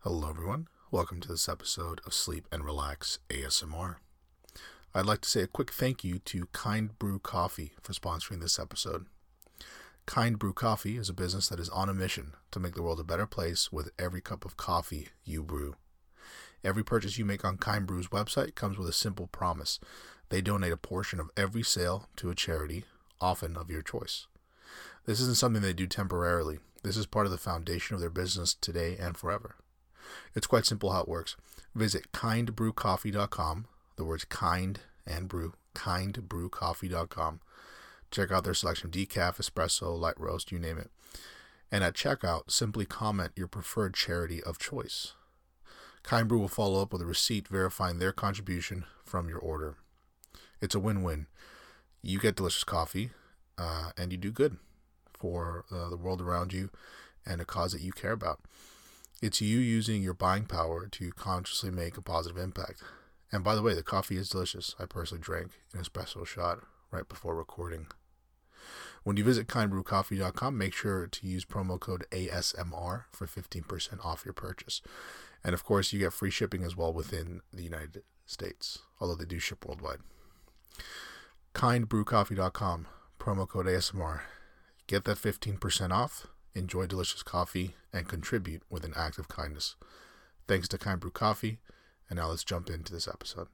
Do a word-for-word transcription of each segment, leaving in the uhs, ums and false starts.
Hello everyone, welcome to this episode of Sleep and Relax A S M R. I'd like to say a quick thank you to Kind Brew Coffee for sponsoring this episode. Kind Brew Coffee is a business that is on a mission to make the world a better place with every cup of coffee you brew. Every purchase you make on Kind Brew's website comes with a simple promise. They donate a portion of every sale to a charity, often of your choice. This isn't something they do temporarily. This is part of the foundation of their business today and forever. It's quite simple how it works. Visit kind brew coffee dot com, the words kind and brew, kind brew coffee dot com. Check out their selection of decaf, espresso, light roast, you name it. And at checkout, simply comment your preferred charity of choice. Kind Brew will follow up with a receipt verifying their contribution from your order. It's a win-win. You get delicious coffee, uh, and you do good for uh, the world around you and a cause that you care about. It's you using your buying power to consciously make a positive impact. And by the way, the coffee is delicious. I personally drank an espresso shot right before recording. When you visit kind brew coffee dot com, make sure to use promo code A S M R for fifteen percent off your purchase. And of course, you get free shipping as well within the United States, although they do ship worldwide. kind brew coffee dot com, promo code A S M R. Get that fifteen percent off. Enjoy delicious coffee, and contribute with an act of kindness. Thanks to Kind Brew Coffee, and now let's jump into this episode.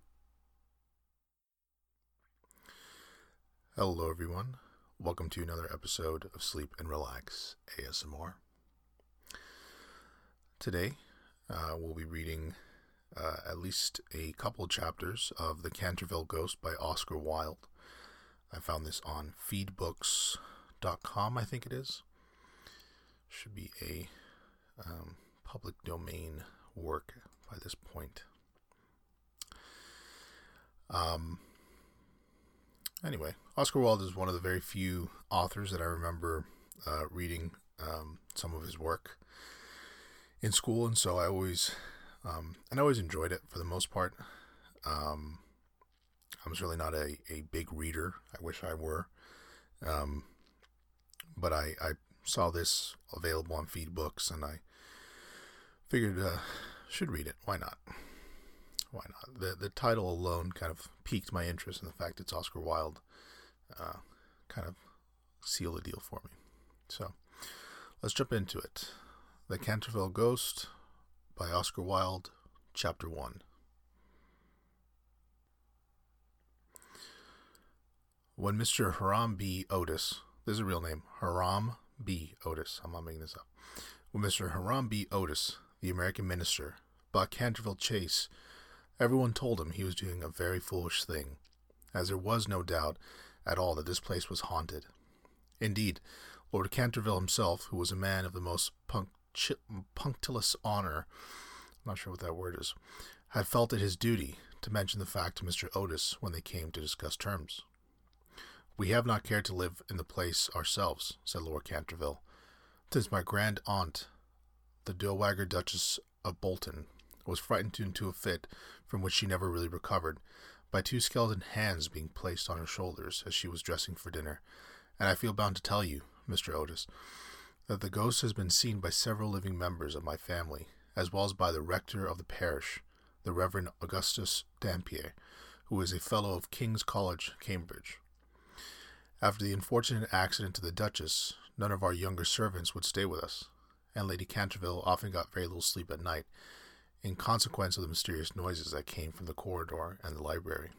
Hello everyone, welcome to another episode of Sleep and Relax A S M R. Today, uh, we'll be reading uh, at least a couple chapters of The Canterville Ghost by Oscar Wilde. I found this on feed books dot com, I think it is. Should be a um, public domain work by this point. Um. Anyway, Oscar Wilde is one of the very few authors that I remember uh, reading um, some of his work in school, and so I always, um, and I always enjoyed it for the most part. Um, I was really not a, a big reader. I wish I were, um, but I. I saw this available on Feed Books, and I figured uh should read it. Why not? Why not? The the title alone kind of piqued my interest, and the fact it's Oscar Wilde uh, kind of sealed the deal for me. So let's jump into it. The Canterville Ghost by Oscar Wilde, Chapter one. When Mister Hiram B. Otis, this is a real name, Hiram B. Otis, I'm not making this up. When Mister Hiram B. Otis, the American minister, bought Canterville Chase, everyone told him he was doing a very foolish thing, as there was no doubt at all that this place was haunted. Indeed, Lord Canterville himself, who was a man of the most puncti- punctilious honor, I'm not sure what that word is, had felt it his duty to mention the fact to Mister Otis when they came to discuss terms. "We have not cared to live in the place ourselves," said Lord Canterville, "since my grand aunt, the Dowager Duchess of Bolton, was frightened into a fit from which she never really recovered, by two skeleton hands being placed on her shoulders as she was dressing for dinner, and I feel bound to tell you, Mister Otis, that the ghost has been seen by several living members of my family, as well as by the rector of the parish, the Reverend Augustus Dampier, who is a fellow of King's College, Cambridge. After the unfortunate accident to the Duchess, none of our younger servants would stay with us, and Lady Canterville often got very little sleep at night, in consequence of the mysterious noises that came from the corridor and the library."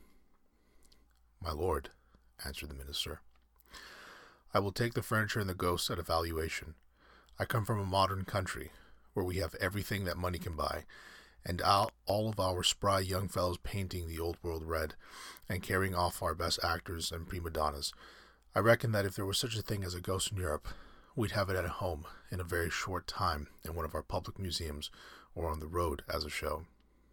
"My lord," answered the minister, "I will take the furniture and the ghosts at a valuation. I come from a modern country, where we have everything that money can buy, and all, all of our spry young fellows painting the old world red, and carrying off our best actors and prima donnas. I reckon that if there was such a thing as a ghost in Europe, we'd have it at home in a very short time in one of our public museums or on the road as a show."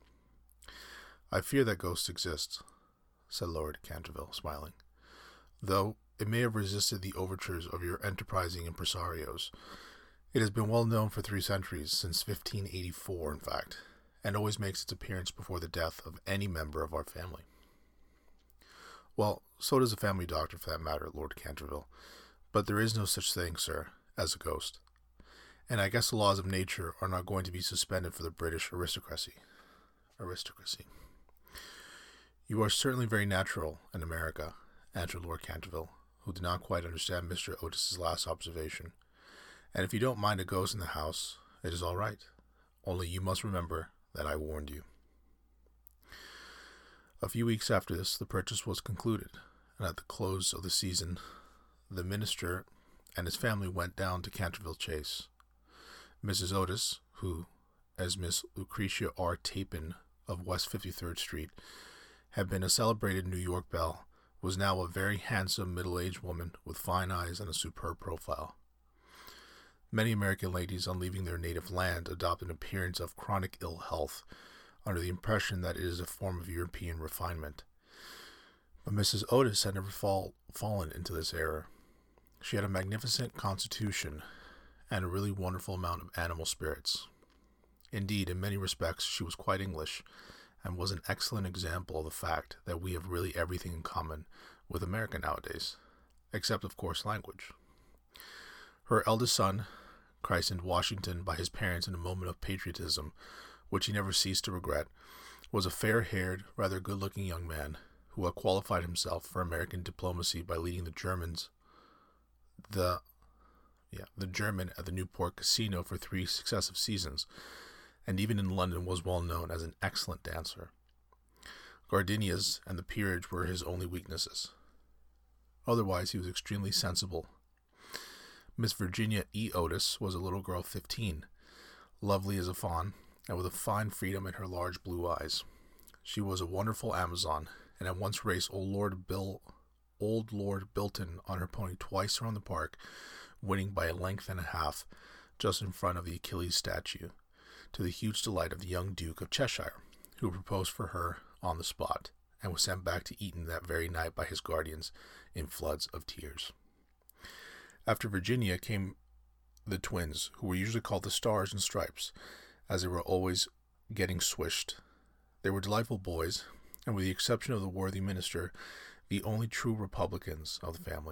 "I fear that ghosts exist," said Lord Canterville, smiling, "though it may have resisted the overtures of your enterprising impresarios. It has been well known for three centuries, since fifteen eighty-four in fact, and always makes its appearance before the death of any member of our family." "Well, so does a family doctor, for that matter, Lord Canterville. But there is no such thing, sir, as a ghost. And I guess the laws of nature are not going to be suspended for the British aristocracy. Aristocracy. You are certainly very natural in America, answered Lord Canterville, who did not quite understand Mister Otis's last observation. And if you don't mind a ghost in the house, it is all right. Only you must remember that I warned you. A few weeks after this, the purchase was concluded, and at the close of the season, the minister and his family went down to Canterville Chase. Missus Otis, who, as Miss Lucretia R. Tappan of West fifty-third Street, had been a celebrated New York belle, was now a very handsome middle-aged woman with fine eyes and a superb profile. Many American ladies, on leaving their native land, adopt an appearance of chronic ill health, under the impression that it is a form of European refinement. But Missus Otis had never fall, fallen into this error. She had a magnificent constitution and a really wonderful amount of animal spirits. Indeed, in many respects, she was quite English, and was an excellent example of the fact that we have really everything in common with America nowadays, except, of course, language. Her eldest son, christened Washington by his parents in a moment of patriotism, which he never ceased to regret, was a fair-haired, rather good-looking young man who had qualified himself for American diplomacy by leading the Germans, the, yeah, the German at the Newport Casino for three successive seasons, and even in London was well known as an excellent dancer. Gardenias and the peerage were his only weaknesses. Otherwise, he was extremely sensible. Miss Virginia E. Otis was a little girl of fifteen, lovely as a fawn, and with a fine freedom in her large blue eyes. She was a wonderful Amazon, and had once raced old Lord Bill, old Lord Bilton on her pony twice around the park, winning by a length and a half, just in front of the Achilles statue, to the huge delight of the young Duke of Cheshire, who proposed for her on the spot, and was sent back to Eton that very night by his guardians in floods of tears. After Virginia came the twins, who were usually called the Stars and Stripes, as they were always getting swished. They were delightful boys, and with the exception of the worthy minister, the only true Republicans of the family.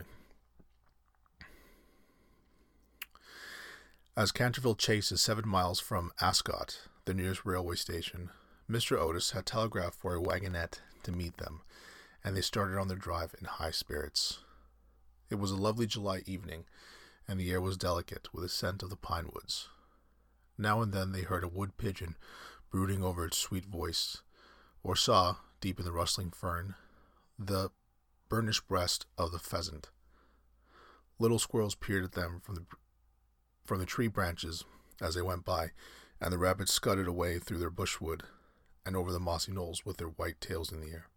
As Canterville Chase is seven miles from Ascot, the nearest railway station, Mister Otis had telegraphed for a wagonette to meet them, and they started on their drive in high spirits. It was a lovely July evening, and the air was delicate with the scent of the pine woods. Now and then they heard a wood pigeon brooding over its sweet voice, or saw, deep in the rustling fern, the burnished breast of the pheasant. Little squirrels peered at them from the from the tree branches as they went by, and the rabbits scudded away through their bushwood and over the mossy knolls with their white tails in the air.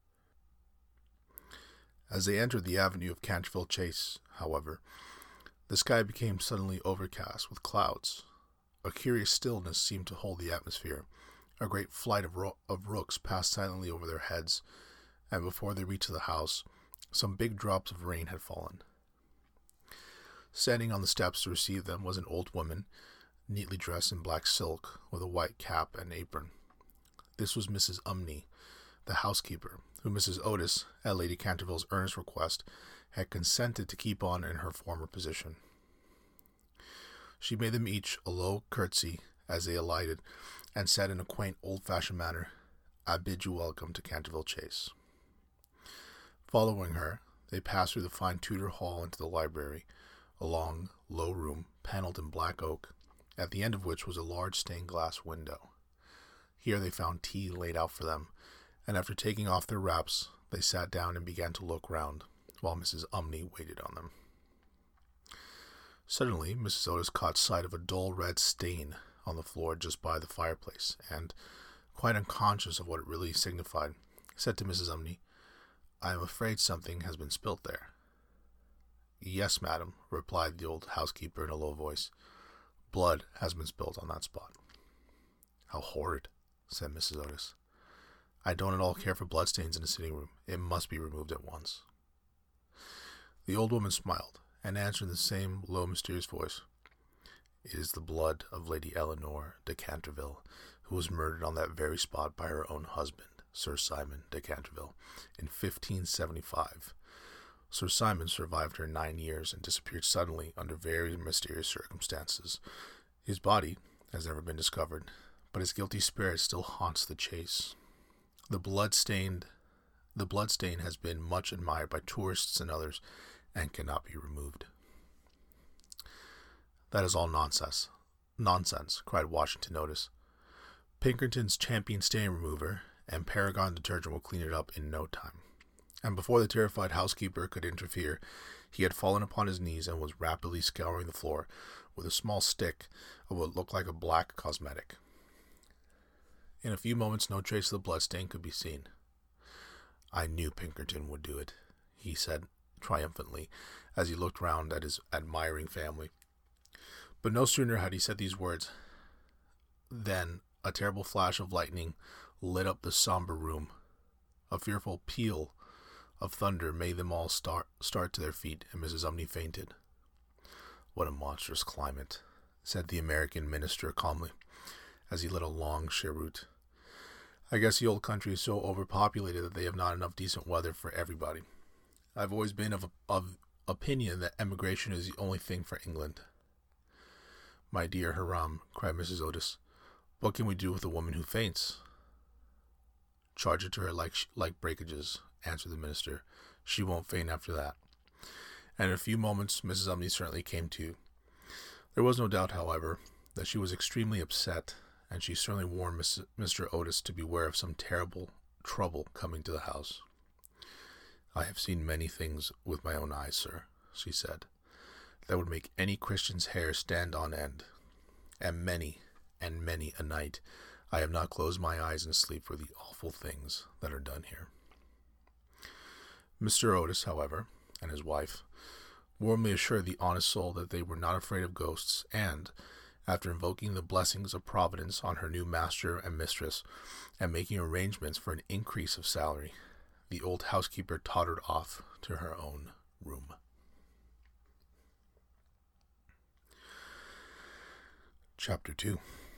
As they entered the avenue of Canterville Chase, however, the sky became suddenly overcast with clouds. A curious stillness seemed to hold the atmosphere. A great flight of, ro- of rooks passed silently over their heads, and before they reached the house, some big drops of rain had fallen. Standing on the steps to receive them was an old woman, neatly dressed in black silk, with a white cap and apron. This was Missus Umney, the housekeeper, who Missus Otis, at Lady Canterville's earnest request, had consented to keep on in her former position. She made them each a low curtsy as they alighted, and said in a quaint old-fashioned manner, "I bid you welcome to Canterville Chase." Following her, they passed through the fine Tudor hall into the library, a long, low room, panelled in black oak, at the end of which was a large stained-glass window. Here they found tea laid out for them, and after taking off their wraps, they sat down and began to look round, while Missus Umney waited on them. Suddenly, Missus Otis caught sight of a dull red stain on the floor just by the fireplace, and, quite unconscious of what it really signified, said to Missus Umney, "I am afraid something has been spilt there." "Yes, madam," replied the old housekeeper in a low voice. "Blood has been spilt on that spot." "How horrid," said Missus Otis. "I don't at all care for bloodstains in a sitting room. It must be removed at once." The old woman smiled, and answered in the same low, mysterious voice, "It is the blood of Lady Eleanor de Canterville, who was murdered on that very spot by her own husband, Sir Simon de Canterville, in fifteen seventy-five. Sir Simon survived her nine years and disappeared suddenly under very mysterious circumstances. His body has never been discovered, but his guilty spirit still haunts the chase. The blood-stained, the bloodstain has been much admired by tourists and others, and cannot be removed. That is all nonsense. Nonsense, cried Washington Otis. Pinkerton's champion stain remover and Paragon detergent will clean it up in no time. And before the terrified housekeeper could interfere, he had fallen upon his knees and was rapidly scouring the floor with a small stick of what looked like a black cosmetic. In a few moments, no trace of the bloodstain could be seen. I knew Pinkerton would do it, he said triumphantly, as he looked round at his admiring family. But no sooner had he said these words than a terrible flash of lightning lit up the somber room. A fearful peal of thunder made them all start start to their feet, and Missus Umney fainted. What a monstrous climate, said the American minister calmly, as he lit a long cheroot. I guess the old country is so overpopulated that they have not enough decent weather for everybody. I've always been of, of opinion that emigration is the only thing for England. My dear Hiram, cried Missus Otis, what can we do with a woman who faints? Charge it to her like like breakages, answered the minister. She won't faint after that. And in a few moments, Missus Umney certainly came to. There was no doubt, however, that she was extremely upset, and she certainly warned Mister Otis to beware of some terrible trouble coming to the house. I have seen many things with my own eyes, sir, she said, that would make any Christian's hair stand on end. And many, and many a night, I have not closed my eyes in sleep for the awful things that are done here. Mister Otis, however, and his wife, warmly assured the honest soul that they were not afraid of ghosts, and, after invoking the blessings of Providence on her new master and mistress, and making arrangements for an increase of salary, the old housekeeper tottered off to her own room. Chapter two.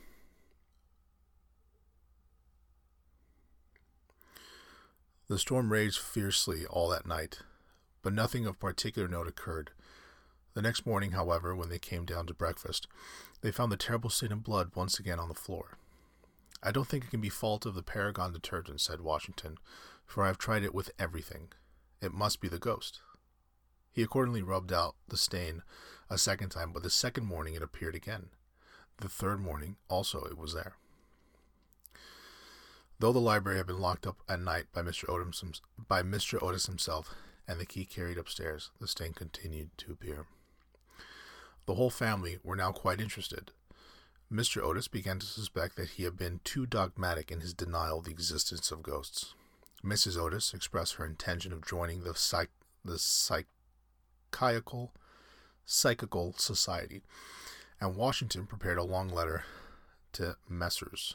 The storm raged fiercely all that night, but nothing of particular note occurred. The next morning, however, when they came down to breakfast, they found the terrible stain of blood once again on the floor. I don't think it can be fault of the Paragon detergent, said Washington, for I have tried it with everything. It must be the ghost. He accordingly rubbed out the stain a second time, but the second morning it appeared again. The third morning also it was there. Though the library had been locked up at night by Mister Otis, by Mister Otis himself, and the key carried upstairs, the stain continued to appear. The whole family were now quite interested. Mister Otis began to suspect that he had been too dogmatic in his denial of the existence of ghosts. Missus Otis expressed her intention of joining the psych the psychical psychical society, and Washington prepared a long letter to Messrs.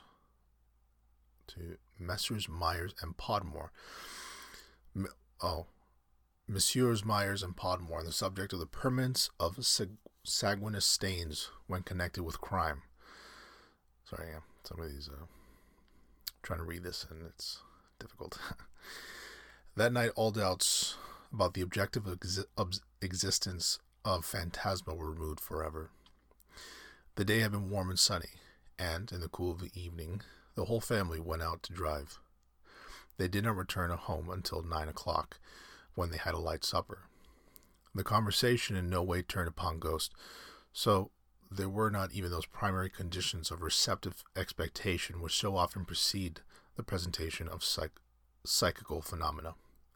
to Messrs. Myers and Podmore. M- oh, Messrs. Myers and Podmore on the subject of the permanence of sag- sanguineous stains when connected with crime. Sorry, yeah, some of these, uh, trying to read this and it's difficult. That night, all doubts about the objective exi- ob- existence of phantasma were removed forever. The day had been warm and sunny, and in the cool of the evening, the whole family went out to drive. They did not return home until nine o'clock, when they had a light supper. The conversation in no way turned upon ghosts, so there were not even those primary conditions of receptive expectation which so often precede the presentation of psych- psychical phenomena.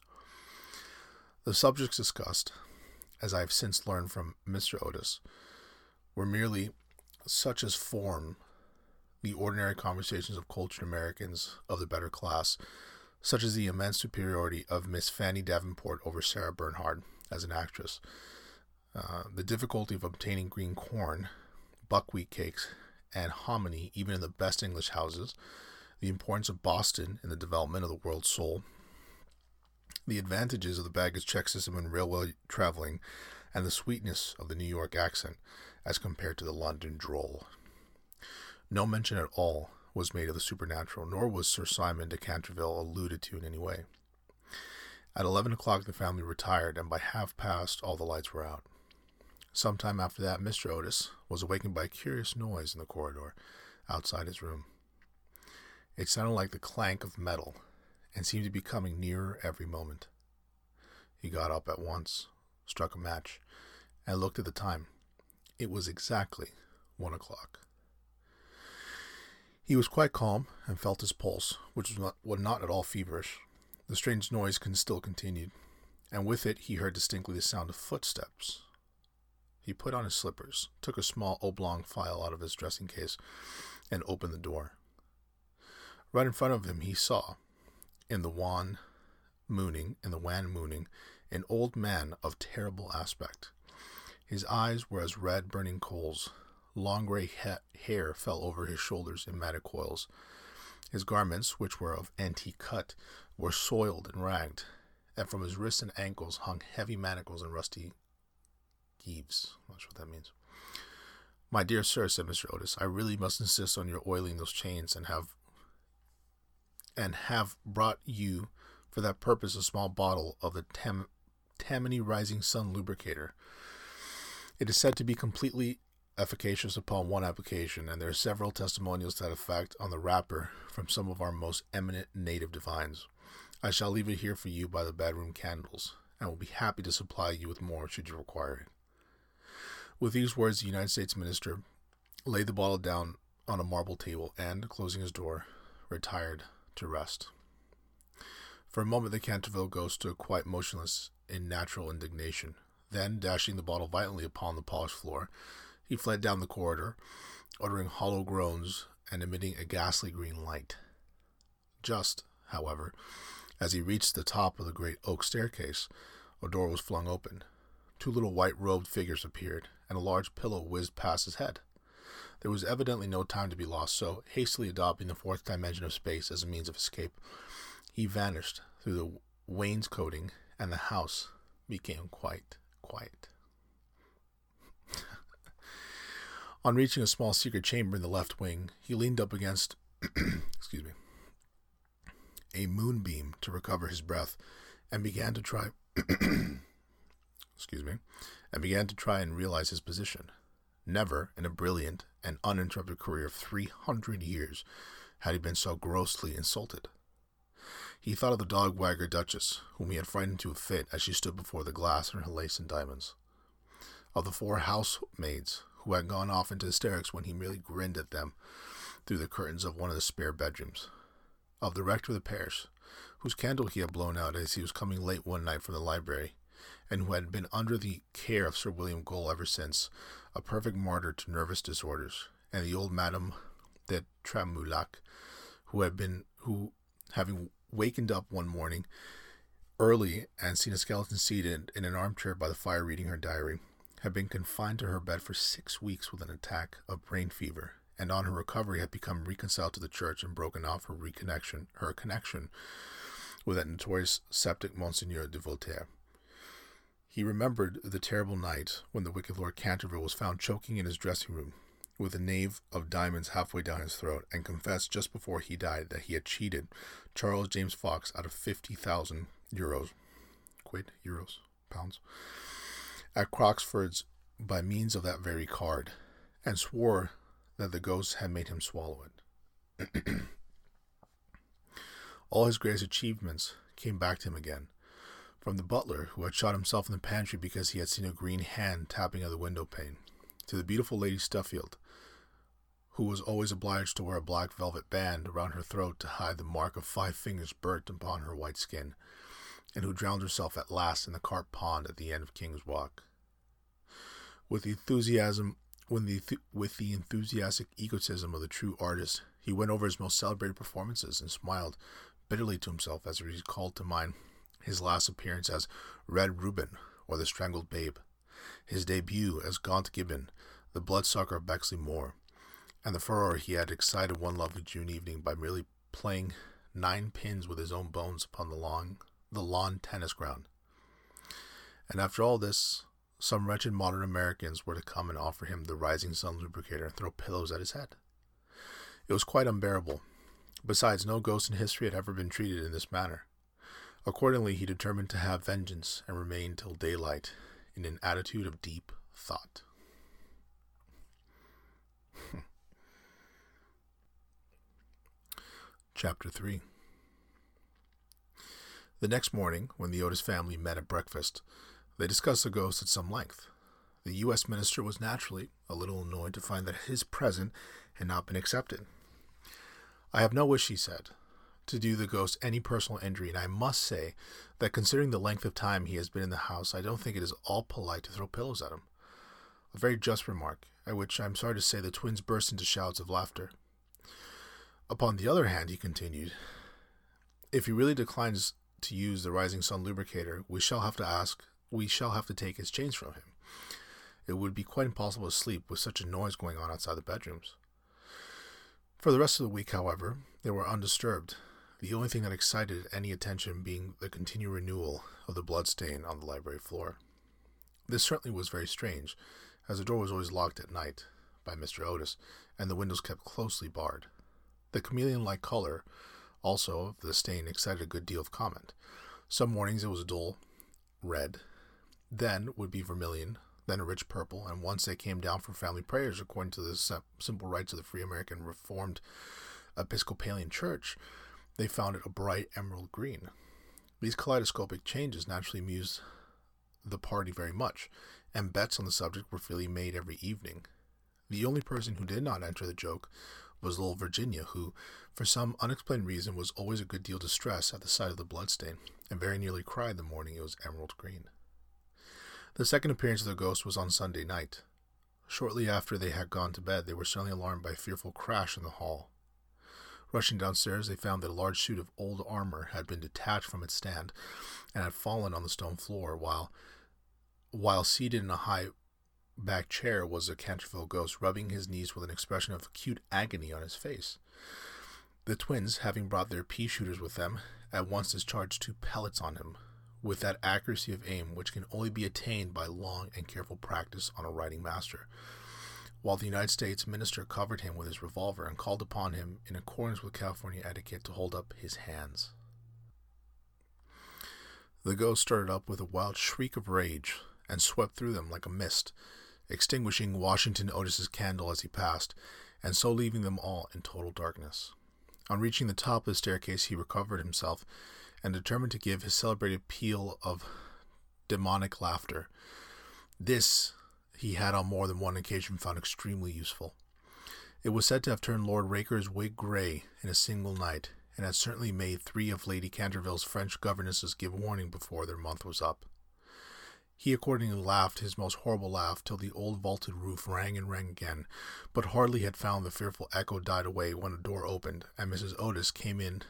The subjects discussed, as I have since learned from Mister Otis, were merely such as form the ordinary conversations of cultured Americans of the better class, such as the immense superiority of Miss Fanny Davenport over Sarah Bernhard as an actress, uh, the difficulty of obtaining green corn, buckwheat cakes, and hominy even in the best English houses, the importance of Boston in the development of the world's soul, the advantages of the baggage check system in railway traveling, and the sweetness of the New York accent as compared to the London drawl. No mention at all was made of the supernatural, nor was Sir Simon de Canterville alluded to in any way. At eleven o'clock the family retired, and by half past all the lights were out. Sometime after that, Mister Otis was awakened by a curious noise in the corridor outside his room. It sounded like the clank of metal and seemed to be coming nearer every moment. He got up at once, struck a match, and looked at the time. It was exactly one o'clock. He was quite calm and felt his pulse, which was not, was not at all feverish. The strange noise still continued, and with it he heard distinctly the sound of footsteps. He put on his slippers, took a small oblong file out of his dressing case, and opened the door. Right in front of him he saw, in the wan mooning, in the wan mooning, an old man of terrible aspect. His eyes were as red burning coals. Long grey ha- hair fell over his shoulders in matted coils. His garments, which were of antique cut, were soiled and ragged, and from his wrists and ankles hung heavy manacles and rusty gyves. I'm not sure what that means. "My dear sir," said Mister Otis, "I really must insist on your oiling those chains, and have and have brought you for that purpose a small bottle of the Tam- Tammany Rising Sun Lubricator. It is said to be completely efficacious upon one application, and there are several testimonials to that effect on the wrapper from some of our most eminent native divines. I shall leave it here for you by the bedroom candles, and will be happy to supply you with more should you require it." With these words, the United States minister laid the bottle down on a marble table and, closing his door, retired to rest. For a moment the Canterville ghost stood quite motionless in natural indignation. Then, dashing the bottle violently upon the polished floor, he fled down the corridor, uttering hollow groans and emitting a ghastly green light. Just, however, as he reached the top of the great oak staircase, a door was flung open. Two little white-robed figures appeared, and a large pillow whizzed past his head. There was evidently no time to be lost, so, hastily adopting the fourth dimension of space as a means of escape, he vanished through the wainscoting, and the house became quite quiet. On reaching a small secret chamber in the left wing, he leaned up against excuse me, a moonbeam to recover his breath, and began to try excuse me, and began to try and realize his position. Never in a brilliant and uninterrupted career of three hundred years had he been so grossly insulted. He thought of the dog-wagger Duchess, whom he had frightened to a fit as she stood before the glass in her lace and diamonds. Of the four housemaids who had gone off into hysterics when he merely grinned at them through the curtains of one of the spare bedrooms. Of the rector of the parish, whose candle he had blown out as he was coming late one night from the library, and who had been under the care of Sir William Gole ever since, a perfect martyr to nervous disorders, and the old Madame de Trémoulac, who had been, who, having wakened up one morning early and seen a skeleton seated in an armchair by the fire reading her diary, had been confined to her bed for six weeks with an attack of brain fever, and on her recovery had become reconciled to the church and broken off her reconnection, her connection with that notorious septic Monseigneur de Voltaire. He remembered the terrible night when the wicked Lord Canterville was found choking in his dressing room, with a knave of diamonds halfway down his throat, and confessed just before he died that he had cheated Charles James Fox out of fifty thousand euros, quid, euros, pounds, at Croxford's by means of that very card, and swore that the ghost had made him swallow it. All his greatest achievements came back to him again, from the butler who had shot himself in the pantry because he had seen a green hand tapping at the window pane, to the beautiful Lady Stuffield, who was always obliged to wear a black velvet band around her throat to hide the mark of five fingers burnt upon her white skin, and who drowned herself at last in the carp pond at the end of King's Walk. With the enthusiasm, when the with the enthusiastic egotism of the true artist, he went over his most celebrated performances and smiled bitterly to himself as he recalled to mind his last appearance as Red Reuben, or the Strangled Babe, his debut as Gaunt Gibbon, the bloodsucker of Bexley Moor, and the furore he had excited one lovely June evening by merely playing nine pins with his own bones upon the lawn, the lawn tennis ground. And after all this, some wretched modern Americans were to come and offer him the Rising Sun Lubricator and throw pillows at his head. It was quite unbearable. Besides, no ghost in history had ever been treated in this manner. Accordingly, he determined to have vengeance and remained till daylight in an attitude of deep thought. Chapter three. The next morning, when the Otis family met at breakfast, they discussed the ghost at some length. The U S minister was naturally a little annoyed to find that his present had not been accepted. "I have no wish," he said, "to do the ghost any personal injury, and I must say that considering the length of time he has been in the house, I don't think it is all polite to throw pillows at him." A very just remark, at which I am sorry to say the twins burst into shouts of laughter. "Upon the other hand," he continued, "if he really declines to use the Rising Sun lubricator, we shall have to ask, we shall have to take his chains from him. It would be quite impossible to sleep with such a noise going on outside the bedrooms." For the rest of the week, however, they were undisturbed, the only thing that excited any attention being the continued renewal of the blood stain on the library floor. This certainly was very strange, as the door was always locked at night by Mister Otis, and the windows kept closely barred. The chameleon-like color, also, of the stain excited a good deal of comment. Some mornings it was a dull red, then would be vermilion, then a rich purple, and once they came down for family prayers according to the simple rites of the Free American Reformed Episcopalian Church, they found it a bright emerald green. These kaleidoscopic changes naturally amused the party very much, and bets on the subject were freely made every evening. The only person who did not enter the joke was little Virginia, who, for some unexplained reason, was always a good deal distressed at the sight of the bloodstain, and very nearly cried the morning it was emerald green. The second appearance of the ghost was on Sunday night. Shortly after they had gone to bed, they were suddenly alarmed by a fearful crash in the hall. Rushing downstairs, they found that a large suit of old armor had been detached from its stand, and had fallen on the stone floor, while, while seated in a high-backed chair was a Canterville ghost, rubbing his knees with an expression of acute agony on his face. The twins, having brought their pea-shooters with them, at once discharged two pellets on him, with that accuracy of aim which can only be attained by long and careful practice on a riding master, while the United States minister covered him with his revolver and called upon him, in accordance with California etiquette, to hold up his hands. The ghost started up with a wild shriek of rage, and swept through them like a mist, extinguishing Washington Otis's candle as he passed, and so leaving them all in total darkness. On reaching the top of the staircase, he recovered himself, and determined to give his celebrated peal of demonic laughter. This he had on more than one occasion found extremely useful. It was said to have turned Lord Raker's wig grey in a single night, and had certainly made three of Lady Canterville's French governesses give warning before their month was up. He accordingly laughed his most horrible laugh till the old vaulted roof rang and rang again, but hardly had found the fearful echo died away when a door opened, and Missus Otis came in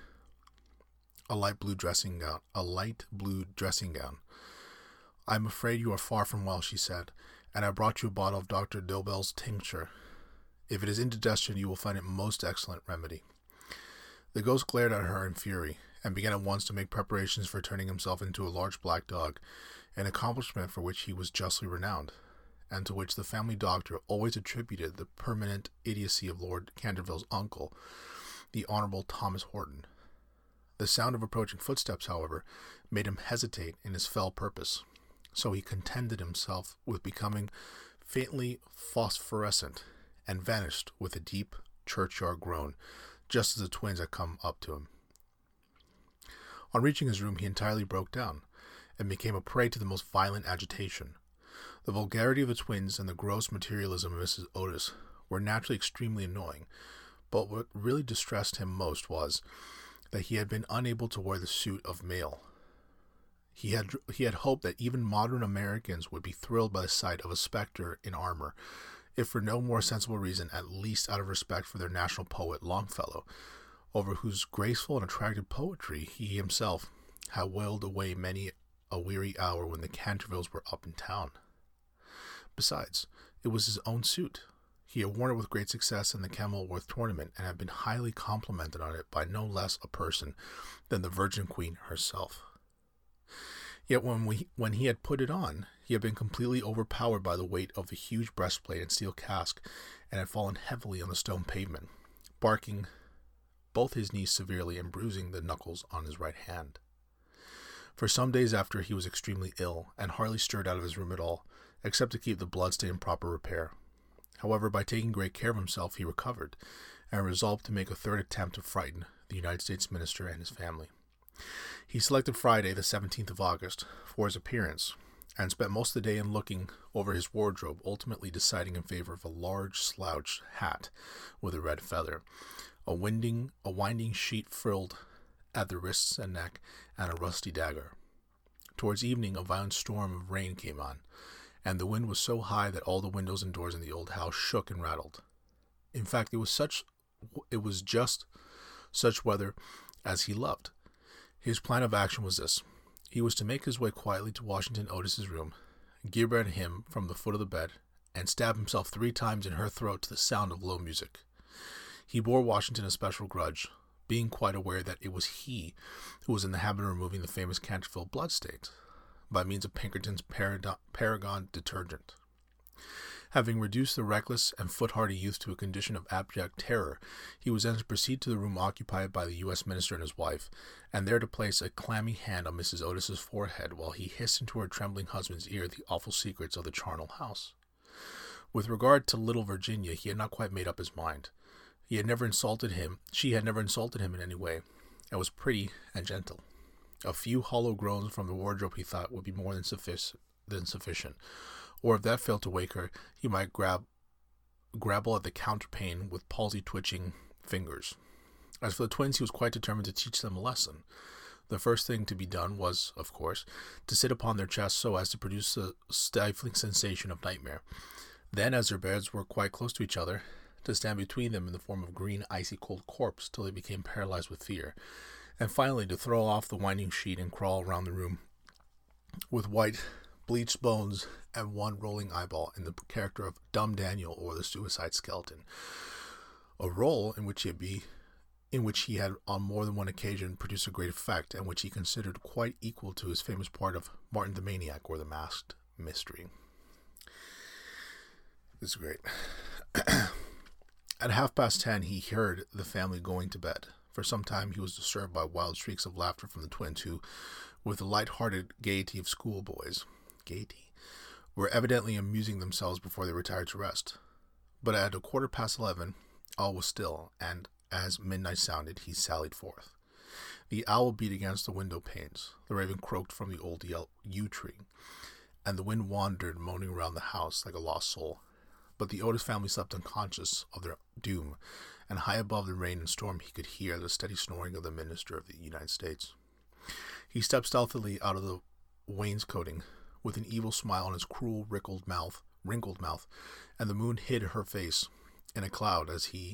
a light blue dressing gown, a light blue dressing gown. "I am afraid you are far from well," she said, "and I brought you a bottle of Doctor Dobell's tincture. If it is indigestion, you will find it most excellent remedy." The ghost glared at her in fury, and began at once to make preparations for turning himself into a large black dog, an accomplishment for which he was justly renowned, and to which the family doctor always attributed the permanent idiocy of Lord Canterville's uncle, the Honourable Thomas Horton. The sound of approaching footsteps, however, made him hesitate in his fell purpose, so he contented himself with becoming faintly phosphorescent, and vanished with a deep churchyard groan, just as the twins had come up to him. On reaching his room, he entirely broke down, and became a prey to the most violent agitation. The vulgarity of the twins and the gross materialism of Missus Otis were naturally extremely annoying, but what really distressed him most was that he had been unable to wear the suit of mail. He had he had hoped that even modern Americans would be thrilled by the sight of a spectre in armor, if for no more sensible reason, at least out of respect for their national poet Longfellow, over whose graceful and attractive poetry he himself had wailed away many a weary hour when the Cantervilles were up in town. Besides, it was his own suit. He had worn it with great success in the Kenilworth tournament, and had been highly complimented on it by no less a person than the Virgin Queen herself. Yet when we when he had put it on, he had been completely overpowered by the weight of the huge breastplate and steel casque, and had fallen heavily on the stone pavement, barking both his knees severely and bruising the knuckles on his right hand. For some days after he was extremely ill, and hardly stirred out of his room at all, except to keep the bloodstain in proper repair. However, by taking great care of himself, he recovered, and resolved to make a third attempt to frighten the United States minister and his family. He selected Friday, the seventeenth of August, for his appearance, and spent most of the day in looking over his wardrobe, ultimately deciding in favor of a large slouch hat with a red feather, a winding, a winding sheet frilled at the wrists and neck, and a rusty dagger. Towards evening, a violent storm of rain came on, and the wind was so high that all the windows and doors in the old house shook and rattled. In fact, it was such, it was just such weather as he loved. His plan of action was this. He was to make his way quietly to Washington Otis's room, gibber at him from the foot of the bed, and stab himself three times in her throat to the sound of low music. He bore Washington a special grudge, being quite aware that it was he who was in the habit of removing the famous Canterville bloodstains by means of Pinkerton's Paragon detergent. Having reduced the reckless and foolhardy youth to a condition of abject terror, he was then to proceed to the room occupied by the U S minister and his wife, and there to place a clammy hand on Missus Otis's forehead while he hissed into her trembling husband's ear the awful secrets of the charnel house. With regard to little Virginia, he had not quite made up his mind. He had never insulted him, she had never insulted him in any way, and was pretty and gentle. A few hollow groans from the wardrobe, he thought, would be more than, suffic- than sufficient. Or if that failed to wake her, he might grab, grapple at the counterpane with palsy-twitching fingers. As for the twins, he was quite determined to teach them a lesson. The first thing to be done was, of course, to sit upon their chests so as to produce a stifling sensation of nightmare. Then, as their beds were quite close to each other, to stand between them in the form of a green, icy-cold corpse till they became paralyzed with fear, and finally to throw off the winding sheet and crawl around the room with white, bleached bones and one rolling eyeball in the character of Dumb Daniel or the Suicide Skeleton, a role in which he had be, in which he had on more than one occasion produced a great effect, and which he considered quite equal to his famous part of Martin the Maniac or the Masked Mystery. This is great. At half past ten, he heard the family going to bed. For some time, he was disturbed by wild shrieks of laughter from the twins, who, with the light-hearted gaiety of schoolboys, gaiety, were evidently amusing themselves before they retired to rest. But at a quarter past eleven, all was still, and as midnight sounded, he sallied forth. The owl beat against the window panes, the raven croaked from the old yew tree, and the wind wandered moaning around the house like a lost soul. But the Otis family slept unconscious of their doom, and high above the rain and storm he could hear the steady snoring of the minister of the United States. He stepped stealthily out of the wainscoting, with an evil smile on his cruel, wrinkled mouth, wrinkled mouth, and the moon hid her face in a cloud as he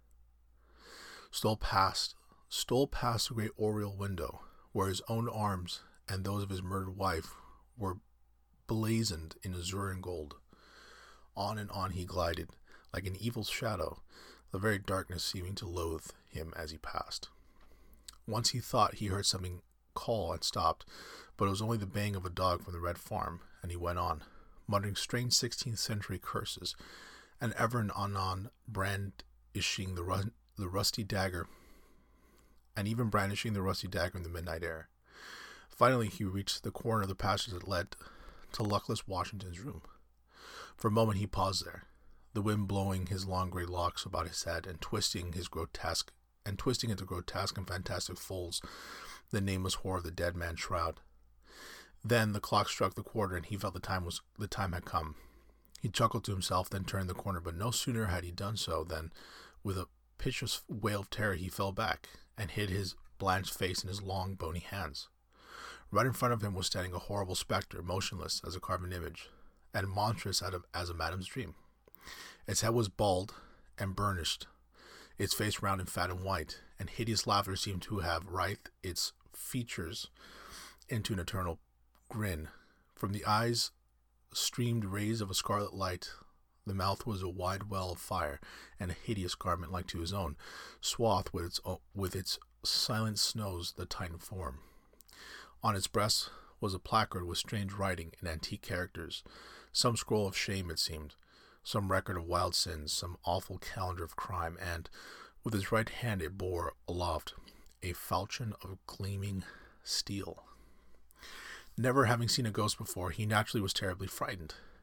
stole past, stole past the great oriel window, where his own arms and those of his murdered wife were blazoned in azure and gold. On and on he glided, like an evil shadow, the very darkness seeming to loathe him as he passed. Once he thought he heard something call and stopped, but it was only the baying of a dog from the Red Farm, and he went on, muttering strange sixteenth century curses, and ever and anon brandishing the, ru- the rusty dagger, and even brandishing the rusty dagger in the midnight air. Finally, he reached the corner of the passage that led to luckless Washington's room. For a moment he paused there, the wind blowing his long gray locks about his head and twisting his grotesque and twisting into grotesque and fantastic folds the nameless horror of the dead man's shroud. Then the clock struck the quarter, and he felt the time was the time had come. He chuckled to himself, then turned the corner, but no sooner had he done so than, with a piteous wail of terror, he fell back and hid his blanched face in his long, bony hands. Right in front of him was standing a horrible spectre, motionless as a carven image, and monstrous as a madam's dream. Its head was bald and burnished, its face round and fat and white, and hideous laughter seemed to have writhed its features into an eternal grin. From the eyes streamed rays of a scarlet light. The mouth was a wide well of fire, and a hideous garment like to his own, swathed with its, with its silent snows the Titan form. On its breast was a placard with strange writing in antique characters, some scroll of shame, it seemed, some record of wild sins, some awful calendar of crime, and with his right hand it bore aloft a falchion of gleaming steel. Never having seen a ghost before, he naturally was terribly frightened,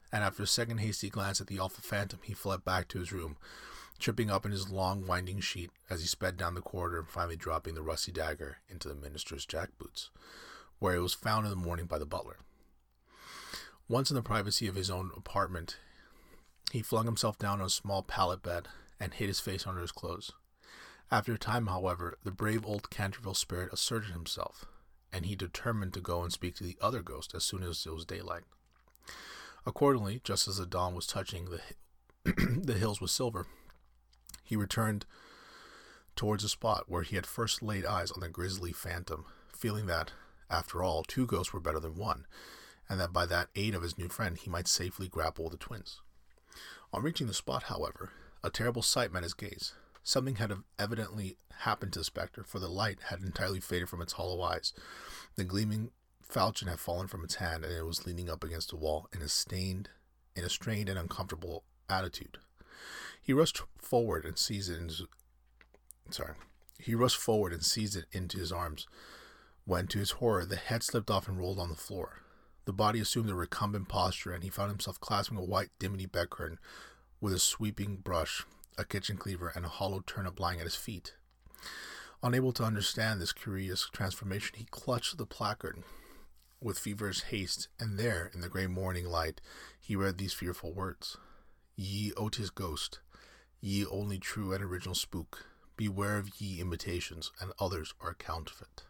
and after a second hasty glance at the awful phantom, he fled back to his room, tripping up in his long, winding sheet as he sped down the corridor and finally dropping the rusty dagger into the minister's jackboots, where it was found in the morning by the butler. Once in the privacy of his own apartment, he flung himself down on a small pallet bed and hid his face under his clothes. After a time, however, the brave old Canterville spirit asserted himself, and he determined to go and speak to the other ghost as soon as it was daylight. Accordingly, just as the dawn was touching the, the hills with silver, he returned towards the spot where he had first laid eyes on the grisly phantom, feeling that, after all, two ghosts were better than one, and that by that aid of his new friend he might safely grapple with the twins. On reaching the spot, however, a terrible sight met his gaze. Something had evidently happened to the spectre, for the light had entirely faded from its hollow eyes. The gleaming falchion had fallen from its hand, and it was leaning up against the wall in a stained, in a strained and uncomfortable attitude. He rushed forward and seized it in his, sorry. He rushed forward and seized it into his arms, when, to his horror, the head slipped off and rolled on the floor. The body assumed a recumbent posture, and he found himself clasping a white dimity bed curtain with a sweeping brush, a kitchen cleaver, and a hollow turnip lying at his feet. Unable to understand this curious transformation, he clutched the placard with feverish haste, and there, in the grey morning light, he read these fearful words: "Ye Otis ghost, ye only true and original spook, beware of ye imitations, and others are counterfeit."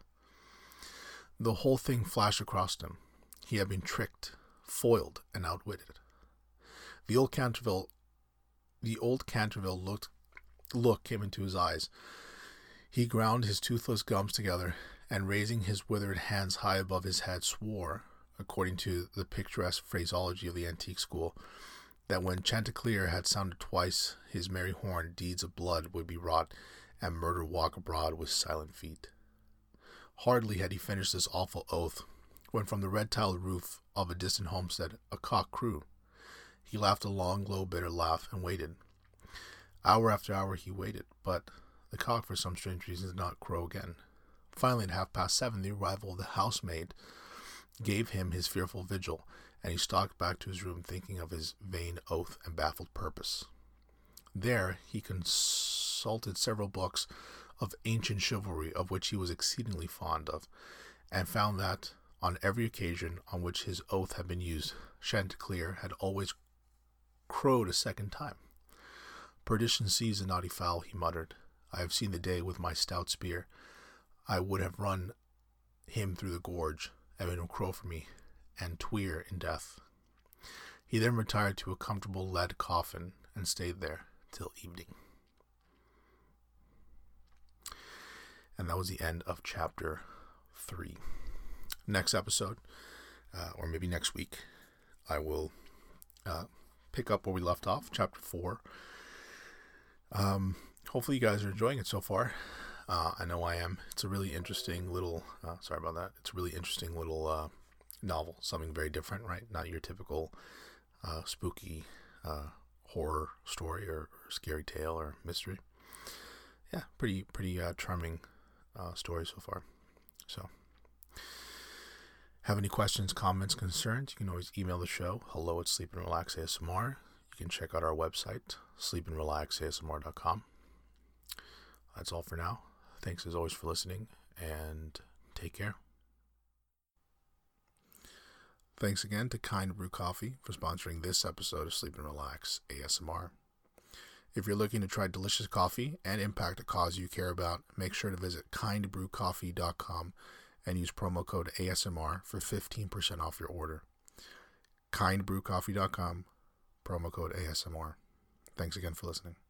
The whole thing flashed across him. He had been tricked, foiled, and outwitted. The old Canterville The old Canterville looked, look came into his eyes. He ground his toothless gums together, and raising his withered hands high above his head, swore, according to the picturesque phraseology of the antique school, that when Chanticleer had sounded twice his merry horn, deeds of blood would be wrought, and murder walk abroad with silent feet. Hardly had he finished this awful oath, when from the red-tiled roof of a distant homestead a cock crew. He laughed a long, low, bitter laugh, and waited. Hour after hour he waited, but the cock, for some strange reason, did not crow again. Finally, at half past seven, the arrival of the housemaid gave him his fearful vigil, and he stalked back to his room, thinking of his vain oath and baffled purpose. There he consulted several books of ancient chivalry, of which he was exceedingly fond of, and found that, on every occasion on which his oath had been used, Chanticleer had always crowed a second time. "Perdition seize the naughty fowl," he muttered. "I have seen the day with my stout spear. I would have run him through the gorge, and made him crow for me, and tweer in death." He then retired to a comfortable lead coffin, and stayed there till evening. And that was the end of chapter three. Next episode, uh, or maybe next week, I will uh, pick up where we left off, chapter four. Um, hopefully you guys are enjoying it so far. Uh, I know I am. It's a really interesting little, uh, sorry about that, it's a really interesting little uh, novel, something very different, right? Not your typical uh, spooky uh, horror story or, or scary tale or mystery. Yeah, pretty, pretty uh, charming uh, story so far. So, have any questions, comments, concerns, you can always email the show, hello at Sleep and Relax A S M R. You can check out our website, sleep and relax A S M R dot com. That's all for now. Thanks as always for listening, and take care. Thanks again to Kind Brew Coffee for sponsoring this episode of Sleep and Relax A S M R. If you're looking to try delicious coffee and impact a cause you care about, make sure to visit kind brew coffee dot com and use promo code A S M R for fifteen percent off your order. kind brew coffee dot com, promo code A S M R. Thanks again for listening.